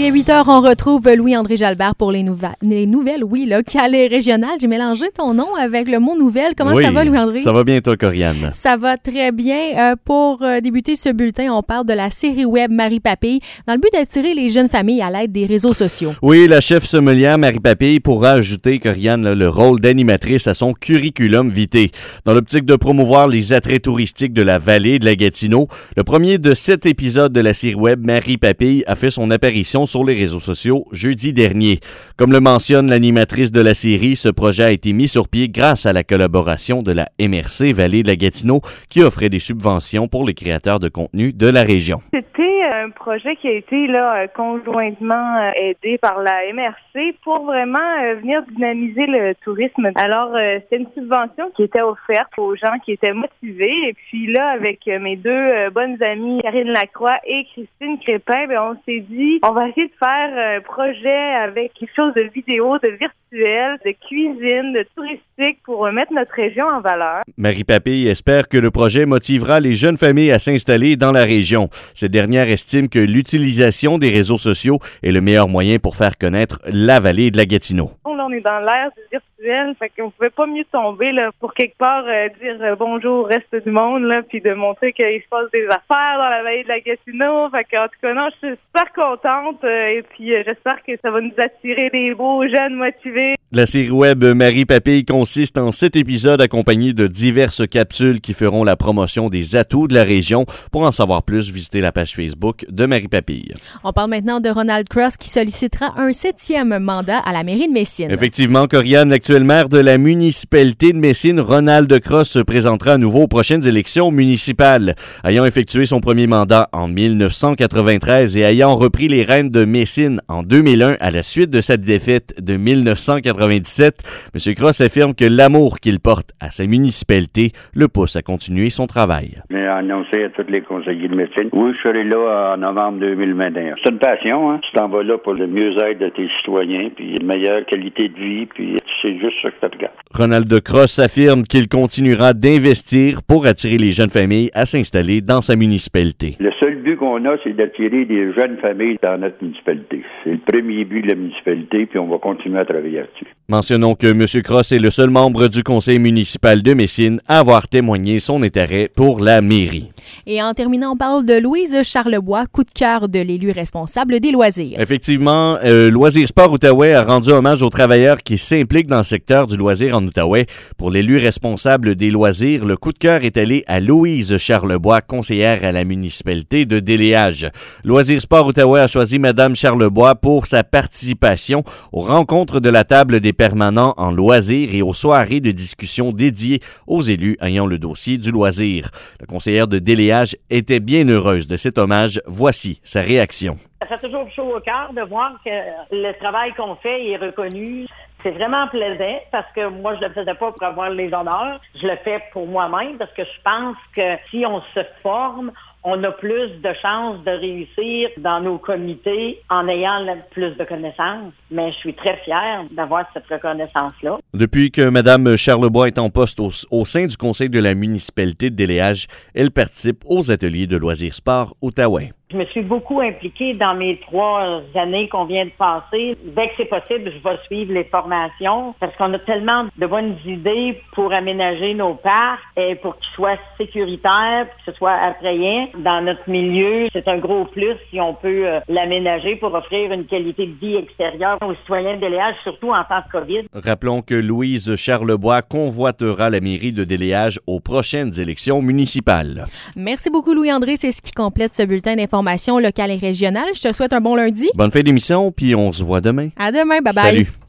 à 8h, on retrouve Louis-André Jalbert pour les nouvelles, oui, locales et régionales. J'ai mélangé ton nom avec le mot nouvelle. Comment ça va, Louis-André? Ça va bien, toi, Corianne? Ça va très bien. Pour débuter ce bulletin, on parle de la série web Marie Papille dans le but d'attirer les jeunes familles à l'aide des réseaux sociaux. Oui, la chef sommelière Marie Papille pourra ajouter, Corianne, le rôle d'animatrice à son curriculum vitae. Dans l'optique de promouvoir les attraits touristiques de la vallée de la Gatineau, le premier de 7 épisodes de la série web Marie Papille a fait son apparition sur les réseaux sociaux jeudi dernier. Comme le mentionne l'animatrice de la série, ce projet a été mis sur pied grâce à la collaboration de la MRC Vallée de la Gatineau qui offrait des subventions pour les créateurs de contenu de la région. C'était un projet qui a été conjointement aidé par la MRC pour vraiment venir dynamiser le tourisme. Alors, c'était une subvention qui était offerte aux gens qui étaient motivés. Et puis là, avec mes deux bonnes amies, Karine Lacroix et Christine Crépin, on s'est dit, on va essayer de faire un projet avec quelque chose de vidéo, de virtuel, de cuisine, de touristique pour mettre notre région en valeur. Marie Papille espère que le projet motivera les jeunes familles à s'installer dans la région. Cette dernière estime que l'utilisation des réseaux sociaux est le meilleur moyen pour faire connaître la vallée de la Gatineau. Là, on est dans l'ère du virtuel, fait qu'on pouvait pas mieux tomber là, pour quelque part dire bonjour au reste du monde, là, puis de montrer qu'il se passe des affaires dans la vallée de la Gatineau. Fait qu'en tout cas, non, je suis super contente et puis j'espère que ça va nous attirer des beaux jeunes motivés. La série web Marie Papille consiste en 7 épisodes accompagnés de diverses capsules qui feront la promotion des atouts de la région. Pour en savoir plus, visitez la page Facebook de Marie Papille. On parle maintenant de Ronald Cross qui sollicitera un 7e mandat à la mairie de Messine. Effectivement, Corianne, l'actuel maire de la municipalité de Messine, Ronald Cross, se présentera à nouveau aux prochaines élections municipales. Ayant effectué son premier mandat en 1993 et ayant repris les rênes de Messine en 2001 à la suite de sa défaite de 1997, M. Cross affirme que l'amour qu'il porte à sa municipalité le pousse à continuer son travail. J'ai annoncé à tous les conseillers de Messine. Oui, je serai là en novembre 2021. C'est une passion, hein? Tu t'en vas là pour le mieux-être de tes citoyens, puis une meilleure qualité de vie, puis c'est juste ça que tu regardes. Ronald Cross affirme qu'il continuera d'investir pour attirer les jeunes familles à s'installer dans sa municipalité. Le seul but qu'on a, c'est d'attirer des jeunes familles dans notre municipalité. C'est le premier but de la municipalité, puis on va continuer à travailler là-dessus. Mentionnons que M. Cross est le seul membre du conseil municipal de Messine à avoir témoigné son intérêt pour la mairie. Et en terminant, on parle de Louise Charlebois, coup de cœur de l'élu responsable des loisirs. Effectivement, Loisirs Sport Outaouais a rendu hommage aux travailleurs qui s'impliquent dans le secteur du loisir en Outaouais. Pour l'élu responsable des loisirs, le coup de cœur est allé à Louise Charlebois, conseillère à la municipalité de Déléage. Loisirs Sport Outaouais a choisi Mme Charlebois pour sa participation aux rencontres de la table des permanents en loisirs et aux soirées de discussion dédiées aux élus ayant le dossier du loisir. La conseillère de Déléage était bien heureuse de cet hommage. Voici sa réaction. Ça fait toujours chaud au cœur de voir que le travail qu'on fait est reconnu. C'est vraiment plaisant parce que moi, je le faisais pas pour avoir les honneurs. Je le fais pour moi-même parce que je pense que si on se forme, on a plus de chances de réussir dans nos comités en ayant plus de connaissances. Mais je suis très fière d'avoir cette reconnaissance-là. Depuis que Mme Charlebois est en poste au sein du conseil de la municipalité de Déléage, elle participe aux ateliers de loisirs sport Outaouais. Je me suis beaucoup impliquée dans mes 3 années qu'on vient de passer. Dès que c'est possible, je vais suivre les formations parce qu'on a tellement de bonnes idées pour aménager nos parcs et pour qu'ils soient sécuritaires, que ce soit attrayant. Dans notre milieu, c'est un gros plus si on peut l'aménager pour offrir une qualité de vie extérieure aux citoyens de Déléage, surtout en temps de COVID. Rappelons que Louise Charlebois convoitera la mairie de Déléage aux prochaines élections municipales. Merci beaucoup, Louis-André. C'est ce qui complète ce bulletin d'information locale et régionale. Je te souhaite un bon lundi. Bonne fin d'émission, puis on se voit demain. À demain. Bye-bye. Salut.